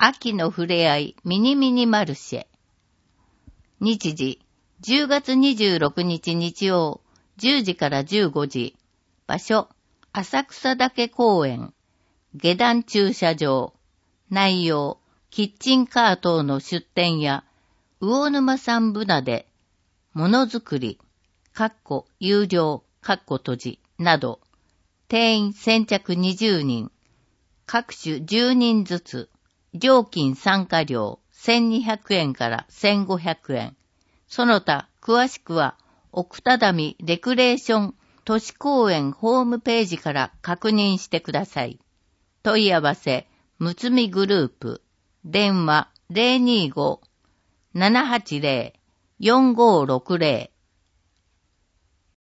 秋のふれあいミニミニマルシェ。日時、10月26日日曜、10時から15時。場所、浅草岳公園。下段駐車場。内容、キッチンカー等の出店や、魚沼産船で、ものづくり、有料、閉じ、など、定員先着20人、各種10人ずつ、料金参加料1200円から1500円。その他、詳しくは、奥只見レクレーション都市公園ホームページから確認してください。問い合わせ、むつみグループ、電話 025-780-4560